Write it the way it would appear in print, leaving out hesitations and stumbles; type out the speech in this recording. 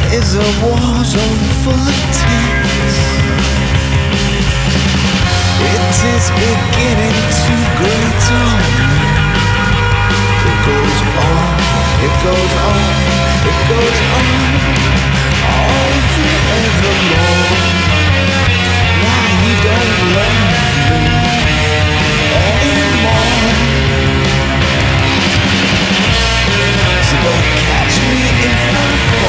is a war zone full of tears. It is beginning to grow dark. It goes on, it goes on, it goes on.